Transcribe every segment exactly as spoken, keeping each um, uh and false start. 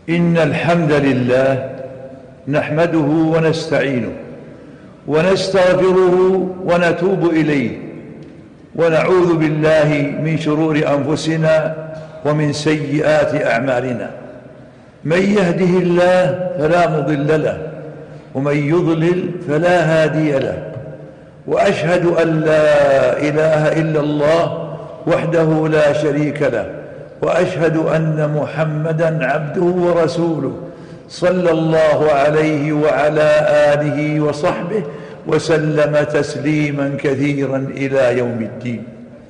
إن الحمد لله نحمده ونستعينه ونستغفره ونتوب إليه ونعوذ بالله من شرور أنفسنا ومن سيئات أعمالنا. من يهده الله فلا مضل له ومن يضلل فلا هادي له، وأشهد أن لا إله إلا الله وحده لا شريك له، وأشهد أن محمدًا عبده ورسوله صلى الله عليه وعلى آله وصحبه وسلم تسليمًا كثيرًا إلى يوم الدين.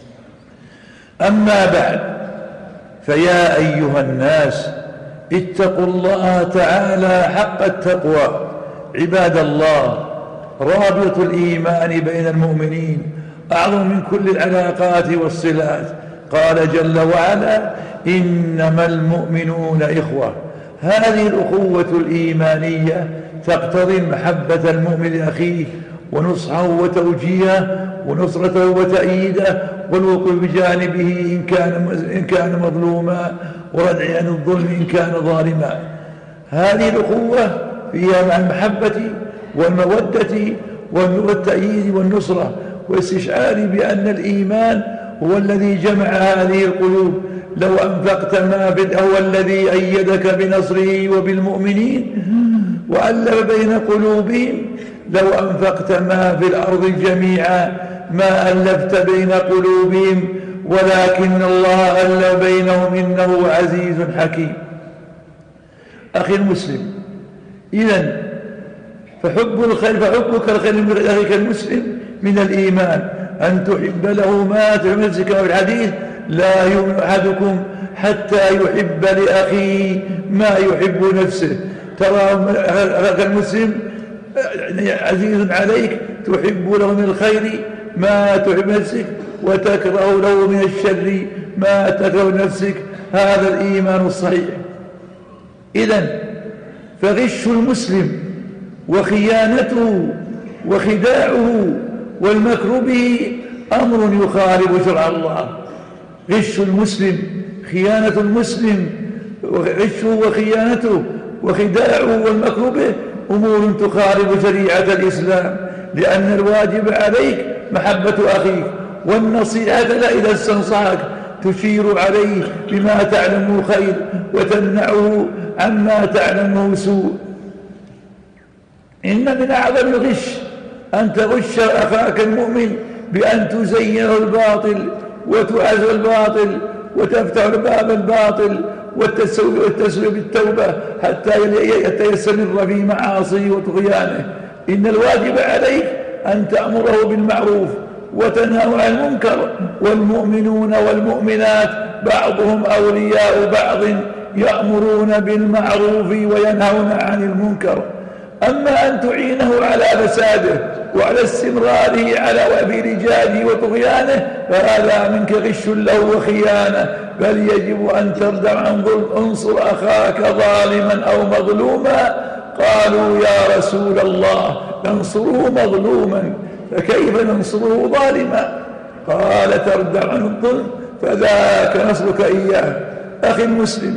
أما بعد، فيا أيها الناس اتقوا الله تعالى حق التقوى. عباد الله، رابط الإيمان بين المؤمنين أعظم من كل العلاقات والصلات. قال جل وعلا: إنما المؤمنون إخوة. هذه الأخوة الإيمانية تقتضي محبة المؤمن لأخيه ونصحه وتوجيهه ونصرته وتأييده والوقوف بجانبه إن كان, إن كان مظلوما وردع عن الظلم إن كان ظالما. هذه الأخوة فيها مع المحبة والمودة والتأييد والنصرة والاستشعار بأن الإيمان هو الذي جمع هذه القلوب. لو أنفقت ما في هو الذي أيدك بنصره وبالمؤمنين وألف بين قلوبهم. لو أنفقت ما في الأرض جميعا ما ألفت بين قلوبهم ولكن الله ألف بينهم إنه عزيز حكيم. أخي المسلم، إذن فحب الخير فحبك الخير من أخيك المسلم من الإيمان، أن تحب له ما تحب نفسك. وفي الحديث: لا يؤمن أحدكم حتى يحب لأخيه ما يحب نفسه. ترى أخاك المسلم عزيز عليك، تحب له من الخير ما تحب نفسك وتكره له من الشر ما تكره نفسك. هذا الإيمان الصحيح. إذن فغش المسلم وخيانته وخداعه والمكر به أمر يخالف شرع الله. غش المسلم، خيانة المسلم، غشه وخيانته وخداعه والمكر به أمور تخالف شريعة الإسلام، لأن الواجب عليك محبة أخيك والنصيحة له إذا استنصحك، تشير عليه بما تعلمه خير وتمنعه عما تعلمه سوء. إن من أعظم الغش أن تغش أخاك المؤمن بأن تزينه الباطل وتعز الباطل وتفتح باب الباطل والتسوية بالتوبة حتى يستمر في معاصيه وطغيانه. إن الواجب عليك أن تأمره بالمعروف وتنهى عن المنكر، والمؤمنون والمؤمنات بعضهم أولياء بعض يأمرون بالمعروف وينهون عن المنكر. أما أن تعينه على فساده وعلى استمراره على وفي رجاله وطغيانه فهذا منك غش له وخيانة، بل يجب أن تردع عن ظلم. انصر أخاك ظالما أو مظلوما. قالوا: يا رسول الله ننصره مظلوما فكيف ننصره ظالما؟ قال: تردع عن الظلم فذاك نصرك إياه. أخي المسلم،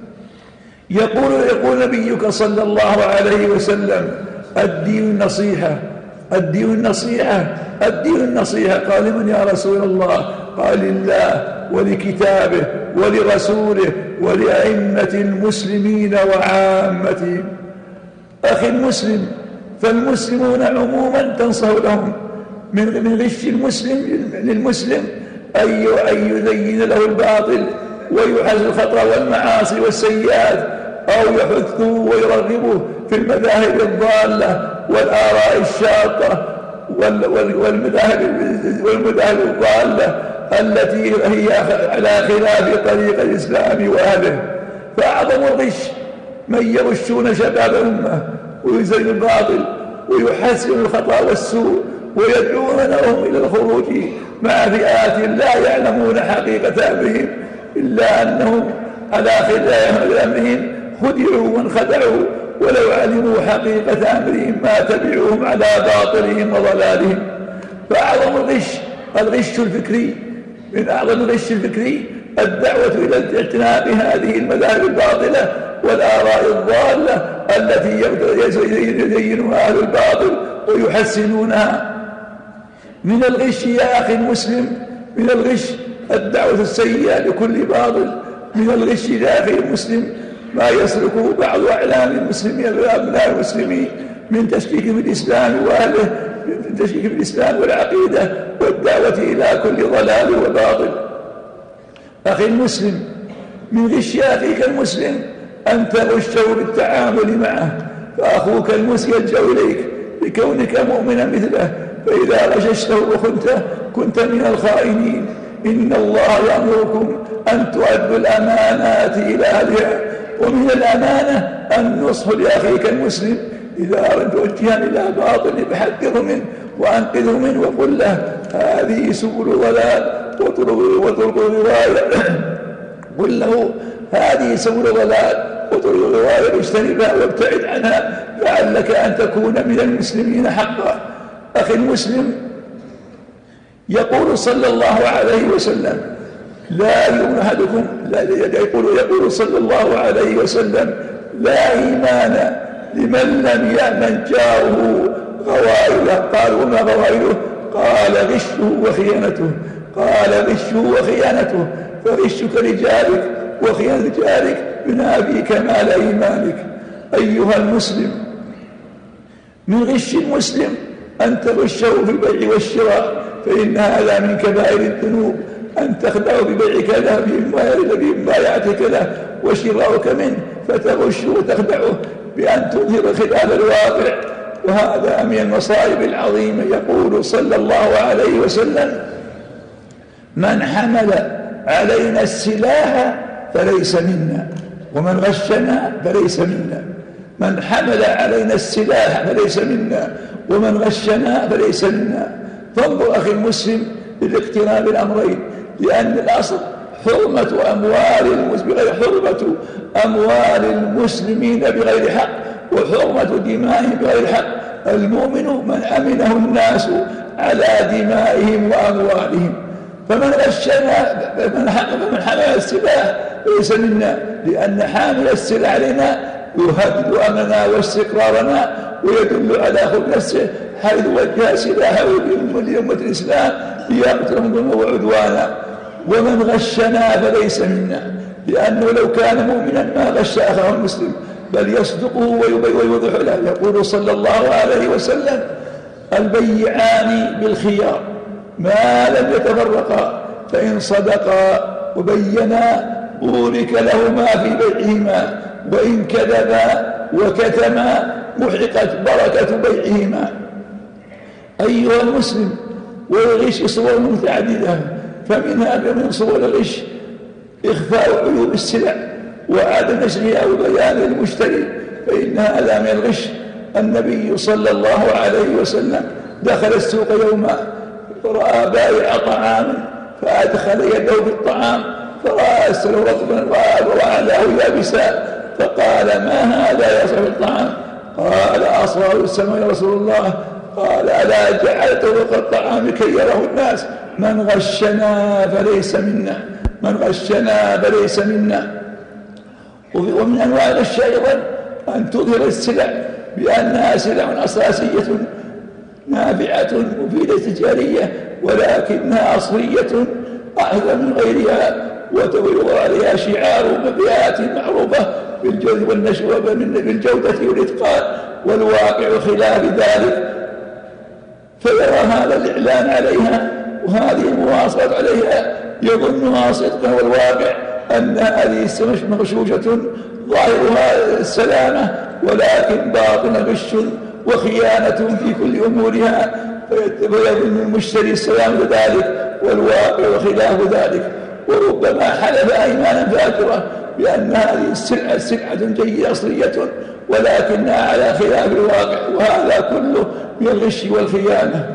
يقول يقول نبيك صلى الله عليه وسلم: الدين النصيحة، الدين النصيحة، الدين النصيحة. قال: لمن يا رسول الله؟ قال: لله ولكتابه ولرسوله ولأئمة المسلمين وعامتهم. أخي المسلم، فالمسلمون عموما تنصح لهم من غش المسلم للمسلم أن يزين له الباطل ويحز الخطأ والمعاصي والسيئات، أو يحثه ويرغبه في المذاهب الضالة والآراء الشاطة والمذاهب والمذاهب الضالة التي هي على خلاف طريق الإسلام وأهله. فأعظم الغش من يغشون شباب الأمة ويزين الباطل ويحسن الخطأ والسوء ويدعونهم إلى الخروج مع فئات لا يعلمون حقيقة أمرهم، إلا أنهم على خلاف أمرهم خدعوا وانخدعوا، ولو علموا حقيقة أمرهم ما تبعوهم على باطلهم وضلالهم. فأعظم الغش الغش الفكري. من أعظم الغش الفكري الدعوة إلى اجتناب هذه المذاهب الباطلة والآراء الضالة التي يزينها أهل الباطل ويحسنونها. من الغش يا أخي المسلم، من الغش الدعوة السيئة لكل باطل. من الغش يا أخي المسلم ما يسلكه بعض أعلام المسلمين أبناء المسلمين من تشكيك في الإسلام وأهله، من تشكيك في الإسلام والعقيدة والدعوة إلى كل ضلال وباطل. أخي المسلم، من غش أخيك المسلم أن تغشه بالتعامل معه، فأخوك المسلم يلجأ إليك لكونك مؤمنا مثله، فإذا غششته وخنته كنت من الخائنين. إن الله يأمركم أن تؤدوا الأمانات إلى أهلها، ومن الأمانة النصح لأخيك المسلم إذا أردت توجها إلى باطل فحذره منه وأنقذه منه وقل له هذه سبل ضلال وطرق الغواية قل له هذه سبل ضلال وطرق الغواية واجتنبها وابتعد عنها لعلك أن تكون من المسلمين حقا. أخي المسلم، يقول صلى الله عليه وسلم لا يؤمن أحدكم، لا يقول يقول صلى الله عليه وسلم لا إيمان لمن لم يأمن جاره غوائله. قال وما غوائله؟ قال غشه وخيانته. قال غشه وخيانته، فغشك لجارك وخيانة جارك ينافي كمال إيمانك. أيها المسلم، من غش المسلم أن تغشه في البيع والشراء، فإن هذا من كبائر الذنوب. أن تخدعه ببيعك له بمبايعتك له وشراؤك منه فتغشه وتخدعه بأن تظهر خلاف الواقع، وهذا من المصائب العظيمة. يقول صلى الله عليه وسلم من حمل علينا السلاح فليس منا ومن غشنا فليس منا. من حمل علينا السلاح فليس منا ومن غشنا فليس منا. فانظر أخي المسلم للاقتران بالأمرين، لأن الأصل حرمة أموال المسلمين بغير حرمة أموال المسلمين بغير حق وحرمة دمائهم بغير حق. المؤمن من أمنه الناس على دمائهم وأموالهم. فمن غشنا فمن حمل السلاح ليس منا، لأن حامل السلاح علينا يهدد أمننا واستقرارنا ويدل على خبث نفسه حيث وجه سلاحه لأمة الإسلام ليقتلهم ظلما وعدوانا. ومن غشنا فليس منا، لأنه لو كان مؤمنا ما غش أخاه المسلم بل يصدقه ويوضح له. يقول صلى الله عليه وسلم البيعان بالخيار ما لم يتفرقا، فإن صدقا وبينا بورك لهما في بيعهما، وإن كذبا وكتما محقت بركة بيعهما. أيها المسلم، والغش صور متعددة، فمنها من صور الغش إخفاء عيوب السلع وعدم نشرها وبيان للمشتري، فإن هذا من الغش. النبي صلى الله عليه وسلم دخل السوق يوما فرأى بائع طعام فأدخل يده في الطعام فرأى أسره رطبا وأعلاه يابسا، فقال ما هذا يا صاحب الطعام؟ قال أصاب السماء يا رسول الله. قال ألا جعلته فوق الطعام كي يراه الناس؟ من غشنا فليس منا، من غشنا فليس منا. ومن أنواع الغش أيضا أن تظهر السلع بأنها سلع أساسية نافعة مفيدة تجارية ولكنها أصلية أحسن من غيرها، وتوضع عليها شعار مبيعات معروفة بالجودة والنشوة بالجودة والإتقان، والواقع خلاف ذلك، فيرى هذا الإعلان عليها وهذه المواصلة عليها يظنها صدقا، والواقع أن هذه مغشوشة ظاهرها السلامة ولكن باطن غش وخيانة في كل أمورها، فيظن المشتري السلامة ذلك والواقع خلاف ذلك. وربما حلف أيمانا فاجرة بأن هذه السلعة سلعة جيدة أصلية ولكنها على خلاف الواقع، وهذا كله من الغش والخيانة.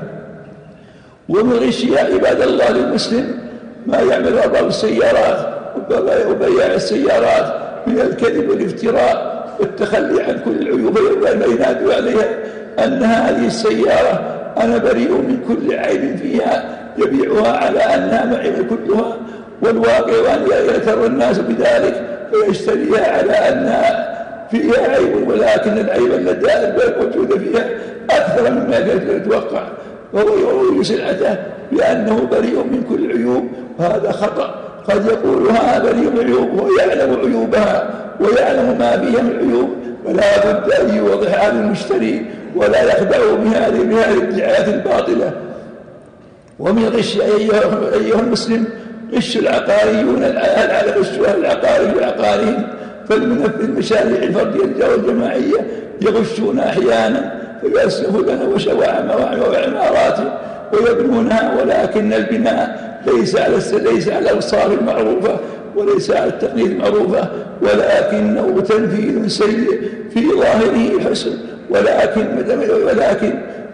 ومن الغش يا عباد الله للمسلم ما يعمل أرباب السيارات وبياع السيارات من الكذب والافتراء والتخلي عن كل العيوب وينادوا عليها أن هذه السيارة أنا بريء من كل عيب فيها، يبيعها على أنها معيبة كلها، والواقع أن يغتر الناس بذلك فيشتريها على أنها فيها عيب، ولكن العيب الذي موجود فيها أكثر مما يتوقع، وهو يروج سلعته بأنه بريء من كل عيوب، وهذا خطأ. قد يقول هذا بريء من عيوب ويعلم عيوبها ويعلم ما فيها من عيوب، فلا بد أن يوضح هذا المشتري ولا يخدعه بهذه بهذه الادعاءات الباطلة. ومن الغش أيها المسلم غش العقاريون على غشها العقاري بعقارهم، فالمنفذ المشاريع الفردية والجماعية يغشون أحيانا فيسلفون وعمارات ويبنونها، ولكن البناء ليس على ليس على الأوصاف المعروفة وليس على التقنية المعروفة، ولكنه تنفيذ سيء في ظاهره حسن، ولكن ولكن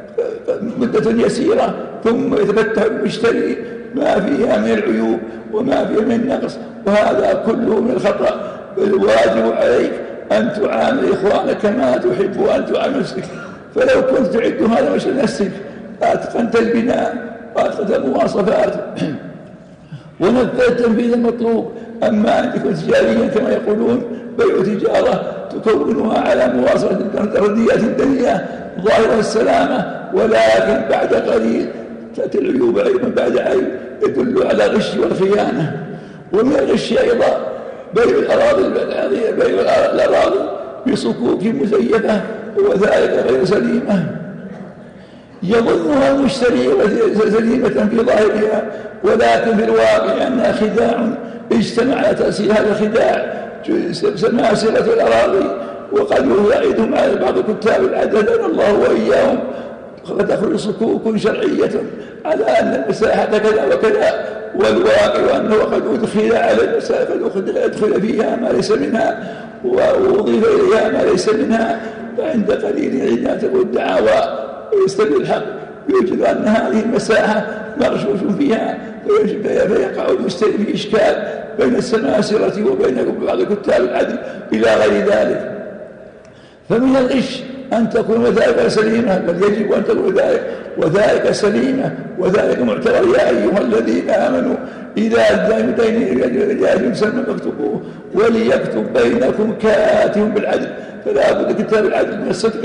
مدة يسيرة ثم يتفتح المشتري ما فيها من العيوب وما فيها من النقص، وهذا كله من الخطأ. الواجب عليك أن تعامل إخوانك كما تحب أن تعامل نفسك، فلو كنت تعد هذا مش لنفسك أتقنت البناء وأتقنت المواصفات ونفذت التنفيذ المطلوب. أما أن تكون تجاريا كما يقولون بيع تجارة تكونها على مواصفة الرديات الدنيا ظاهرة السلامة، ولكن بعد قليل تأتي العيوب عيبا بعد عيب يدل على الغش والخيانة. ومن الغش أيضا بيع الأراضي بيع الأراضي بصكوك مزيفة وذلك غير سليمة يظنها المشتري سليمة في ظاهرها، ولكن في الواقع أنها خداع اجتمع على تأسيس هذا الخداع سماسرة الأراضي. وقد يعيدهم على بعض كتاب العدد الله وإياهم فتخرج صكوك شرعية على أن المساحة كذا وكذا، والواقع أنه قد أدخل على المساحة قد أدخل فيها ما ليس منها وأضيف إليها ما ليس منها، فعند قليل عندما تقول الدعاوى ويستبدل الحق يوجد أن هذه المساحة مغشوش فيها، فيقع المشتري في إشكال بين السماسرة وبين بعض كتاب العدل إلى غير ذلك. فمن الغش أن تكون وذلك سليمة، بل يجب أن تكون ذلك وذلك سليمة وذلك معتبر. يا أيها الذين آمنوا إذا أدى دين رجال مسمى فاكتبوه وليكتب بينكم كاتب بالعدل، فلا بد كتاب العدل من الصدق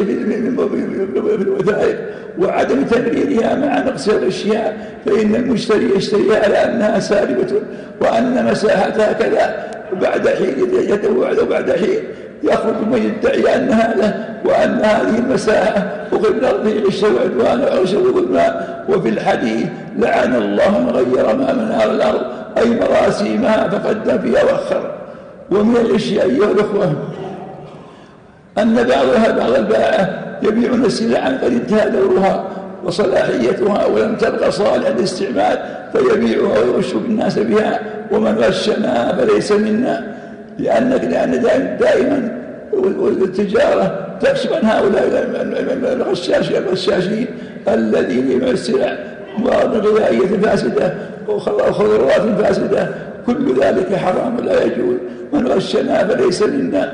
في الوثائق وعدم تمريرها مع نقص الأشياء، فإن المشتري يشتريها على أنها سالبة وأن مساحتها كذا، وبعد حين يتوعد وبعد حين يخرج من يدعي أنها له وأن هذه المساحة أخذ الأرض غشا وعدوانا وعرشا وظلما. وفي الحديث لعن الله من غير ما منار الأرض أي مراسيمها فقدم فيها وأخر. ومن الأشياء أيها الأخوة أن بعضها بعض البائعة يبيعون السلع قد انتهى دورها وصلاحيتها ولم تبقى صالحا للاستعمال فيبيعها ويغش الناس بها، ومن غشنا فليس منا، لأنك لأن دائما التجارة تكشف عن هؤلاء الغشاشين الذين يبيعون السلع مواد غذائية فاسدة وخضروات فاسدة، كل ذلك حرام لا يجوز. من غشنا فليس منا.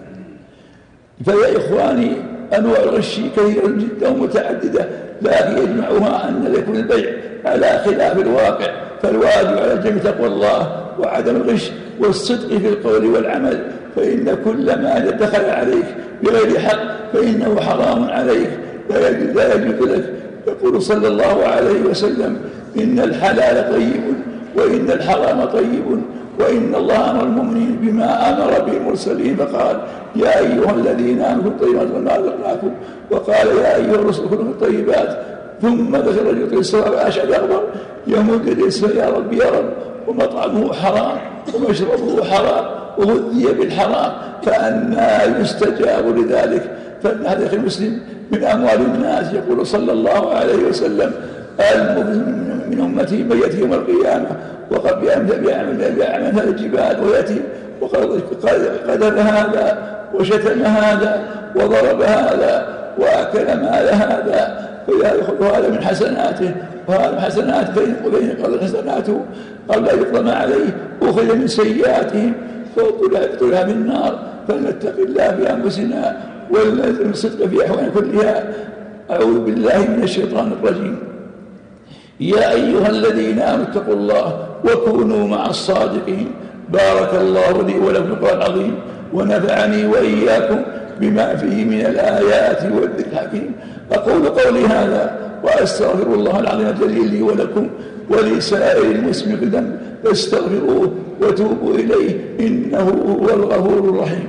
فيا إخواني أنواع الغش كثيرة جدا ومتعددة، لكن يجمعها أن يكون البيع على خلاف الواقع، فالواجب على الجميع تقوى الله وعدم الغش والصدق في القول والعمل، فإن كل ما دخل عليك بغير حق فإنه حرام عليك لا يجوز لك. يقول صلى الله عليه وسلم إن الحلال طيب وإن الحرام طيب، وإن الله أمر المؤمنين بما أمر به المرسلين فقال يا أيها الذين آمنوا طيبات ما رزقناكم، وقال يا أيها الرسل كلوا من الطيبات، ثم ذكر رجل السماء وأشعل أخبر يمد الإسم يا رب يا رب، ومطعمه حرام ومشربه حرام وغذي بالحرام فأنى يستجاب لذلك. فإن هذا المسلم من أموال الناس. يقول صلى الله عليه وسلم المؤمن من أمتي من يأتي يوم القيامة وقد بيعمل هذا الجبال ويأتي وقد قذف هذا وشتم هذا وضرب هذا وأكل مال هذا، فيأخذ هذا من حسناته وهذا من حسناته، فإن قضى حسناته قبل أن يقضم عليه أخذ من سيئاتهم فطلع من النار. فلنتق الله في أنفسنا ولنلزم الصدق في أحوال كلها. أعوذ بالله من الشيطان الرجيم. يا أيها الذين آمنوا اتقوا الله وكونوا مع الصادقين بارك الله لي ولكم في القرآن العظيم ونفعني وإياكم بما فيه من الآيات والذكر الحكيم. أقول قولي هذا وأستغفر الله العظيم الجليل لي ولكم ولسائر المسلمين بالذنب فاستغفروه وتوبوا إليه إنه هو الغفور الرحيم.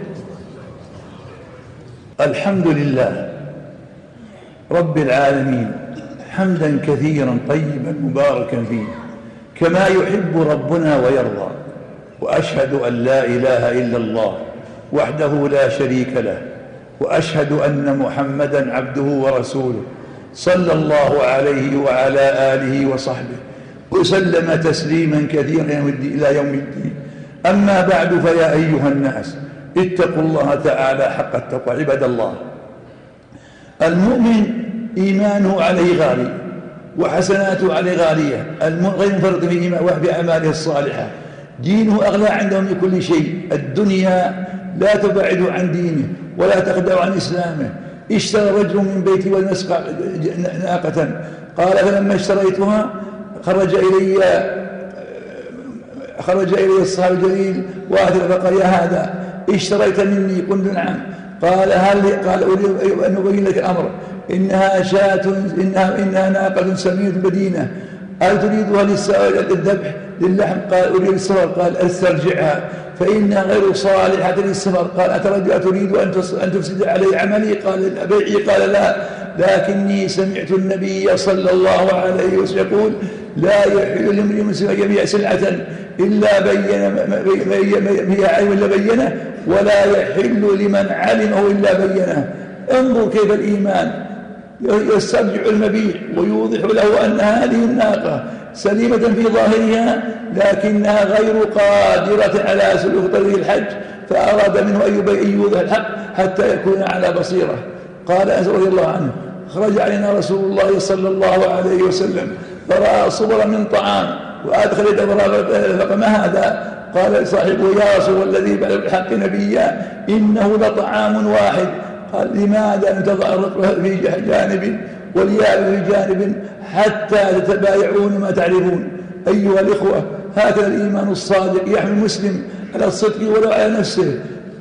الحمد لله رب العالمين حمدا كثيرا طيبا مباركا فيه كما يحب ربنا ويرضى، وأشهد أن لا إله إلا الله وحده لا شريك له، وأشهد أن محمدا عبده ورسوله صلى الله عليه وعلى آله وصحبه وسلم تسليما كثيرا إلى يوم الدين. أما بعد، فيا أيها الناس اتقوا الله تعالى حق التقوى. عباد الله، المؤمن إيمانه عليه غالي وحسناته عليه غالية، غير منفرط في أعماله الصالحة، دينه أغلى عنده من كل شيء. الدنيا لا تبعد عن دينه ولا تخدع عن إسلامه. اشترى رجل من بيتي والنسق ناقة، قال فلما اشتريتها خرج إلي خرج إلي الصحابي الجليل واحد فقال يا هذا اشتريت مني؟ قلت نعم. قال هل قال أريد أن أبين لك الأمر، إنها شاة إنها, إنها ناقة سمينة بدينة، هل تريدها للذبح للحم؟ قال أريد السفر. قال استرجعها فإنها غير صالحة للسفر. قال أتريد أن تفسد علي عملي؟ قال بيعي. قال لا، لكني سمعت النبي صلى الله عليه وسلم يقول لا يحل لامرئ مسلم أن يبيع سلعة إلا بين فيها عيب إلا بينه، ولا يحل لمن علمه إلا بينه. انظر كيف الإيمان يسترجع المبيع ويوضح له أن هذه الناقة سليمة في ظاهرها لكنها غير قادرة على سلوك طريق الحج، فأراد منه أن يوضح الحق حتى يكون على بصيرة. قال أنس رضي الله عنه خرج علينا رسول الله صلى الله عليه وسلم فرأى صبرا من طعام وأدخل يده فقال ما هذا؟ قال صاحبه يا رسول الذي بعد الحق نبيا إنه لطعام واحد. قال لماذا أن تضع الرطل في جانب واليابس في جانب حتى تتبايعون ما تعرفون؟ أيها الإخوة، هكذا الإيمان الصادق يحمل المسلم على الصدق ولو على نفسه.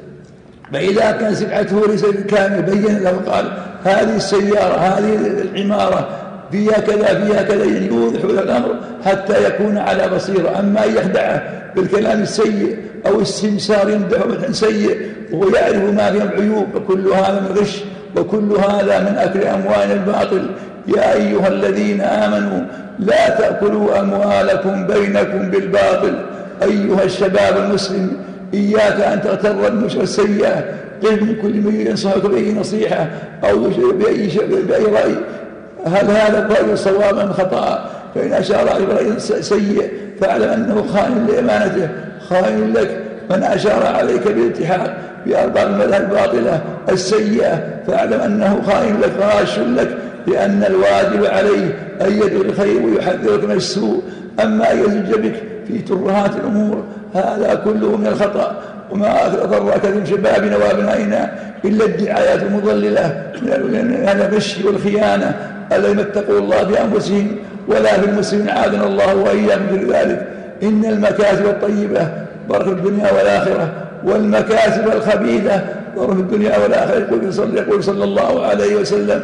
فإذا كان سبعته ليس كامل بين له قال هذه السيارة هذه العمارة فيها كذا فيها كذا، يعني يوضح له الأمر حتى يكون على بصيرة. أما يخدعه بالكلام السيء أو السمسار يمدحه مدحا سيء وهو يعرف ما فيه العيوب، وكل هذا من غش وكل هذا من أكل أموال الباطل. يا أيها الذين آمنوا لا تأكلوا أموالكم بينكم بالباطل. أيها الشباب المسلم، إياك أن تغتر بالنشرة السيئة، قف من كل من ينصحك بأي نصيحة أو بأي, بأي رأي، هل هذا قائل صوابا أم خطأ؟ فإن أشار على رأي سيء فاعلم أنه خائن لأمانته، خائن لك. من أشار عليك بالاتحاد بأرباب المذاهب الباطلة السيئة فاعلم أنه خائن لك غاش لك، لأن الواجب عليه أن يدعو الخير ويحذرك من السوء. أما أن يزج بك في ترهات الأمور هذا كله من الخطأ. وما أضرك من شبابنا وأبنائنا إلا الدعايات المضللة من الغش والخيانة الذين اتقوا الله بأنفسهم ولا بالمسلمين عادنا الله وإياهم في ذلك. إن المكاسب الطيبة ضر في الدنيا والآخرة، والمكاسب الخبيثة ضر في الدنيا والآخرة. يقول صلى, يقول صلى الله عليه وسلم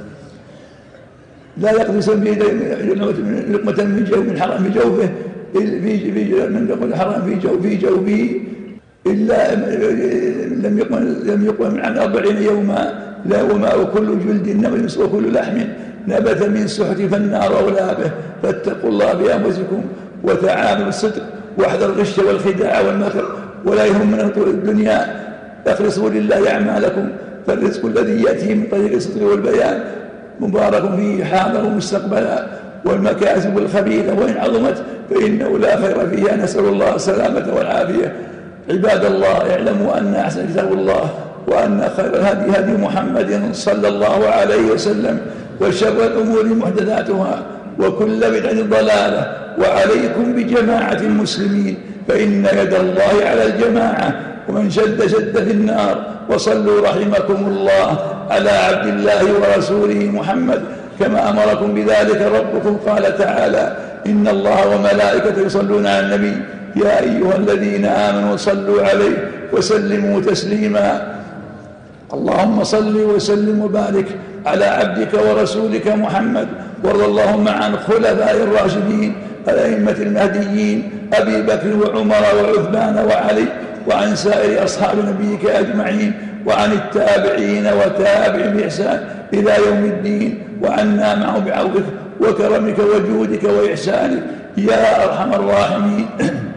لا يقدس لقمة من حرام في جوفه من يقول حرام في جو في جوفه إلا لم يقم لم يقم من عن أربعين يوما لا وما وكل جلد نبت وكل لحم نبت من سحت فالنار أولى به. فاتقوا الله بأنفسكم وتعاملوا بالصدق واحذروا الغش والخداع والمكر، ولا يهمنا طول الدنيا. اخلصوا لله أعمالكم، فالرزق الذي يأتي من طريق الصدق والبيان مبارك فيه حاضر ومستقبلا. والمكاسب الخبيثة وإن عظمت فإنه لا خير فيها، نسأل الله السلامة والعافية. عباد الله، اعلموا أن أحسن كتاب الله وأن خير الهدي هدي محمد صلى الله عليه وسلم، وشر الأمور محدثاتها وكل بدعة ضلالة. وعليكم بجماعة المسلمين فإن يد الله على الجماعة، ومن شد شد في النار. وصلوا رحمكم الله على عبد الله ورسوله محمد كما أمركم بذلك ربكم. قال تعالى إن الله وملائكته يصلون على النبي يا أيها الذين آمنوا صلوا عليه وسلموا تسليما. اللهم صل وسلم وبارك على عبدك ورسولك محمد، وارض اللهم عن خلفاء الراشدين الأئمة المهديين أبي بكر وعمر وعثمان وعلي، وعن سائر أصحاب نبيك أجمعين، وعن التابعين وتابعين بإحسان إلى يوم الدين، وعنا معه بعفوك وكرمك وجودك وإحسانك يا أرحم الراحمين.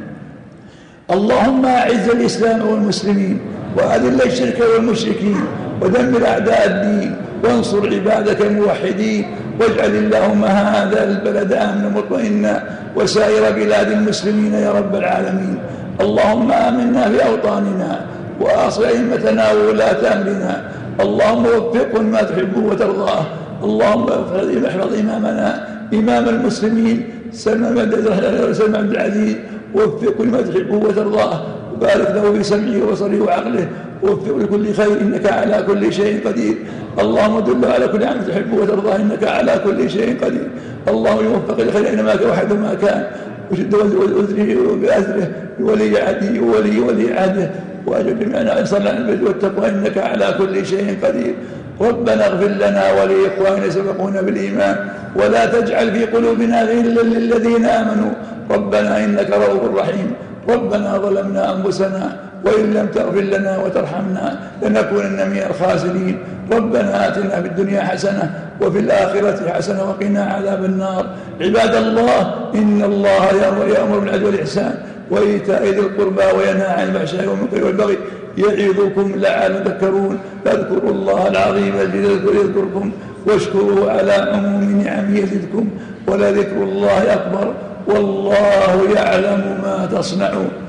اللهم أعز الإسلام والمسلمين، وأذل الشرك والمشركين، ودمر أعداء الدين، وانصر عبادك الموحدين، واجعل اللهم هذا البلد آمنا مطمئنا وسائر بلاد المسلمين يا رب العالمين. اللهم آمنا في أوطاننا، وأصلح أئمتنا وولاة أمرنا، اللهم وفقهم ما تحبه وترضاه. اللهم احفظ إمامنا إمام المسلمين سلمان عبد العزيز، وفقه لما تحبه وترضاه، وبارك له في سمعه وبصره وعقله، ووفقه لكل خير إنك على كل شيء قدير. اللهم دله على كل عمل تحبه وترضاه إنك على كل شيء قدير. اللهم يوفق لخير أينما كان وحده ما كان، وشد وزره بأثره ولي عهده وولي ولي عهده، وأجل جميعنا صلى على البر والتقوى إنك على كل شيء قدير. ربنا اغفر لنا ولإخواننا سبقونا بالإيمان، ولا تجعل في قلوبنا غلا للذين آمنوا ربنا إنك رؤوف رحيم. ربنا ظلمنا أنفسنا وإن لم تغفر لنا وترحمنا لنكونن من الخاسرين. ربنا آتنا في الدنيا حسنة وفي الآخرة حسنة وقنا عذاب النار. عباد الله، إن الله يأمر بالعدل والإحسان وإيتاء ذي القربى وينهى عن الفحشاء والمنكر والبغي يعظكم لعلكم تذكرون. فاذكروا الله العظيم الجليل يذكركم، واشكروه على عموم نعمه يزدكم، ولذكر الله أكبر، والله يعلم ما تصنعون.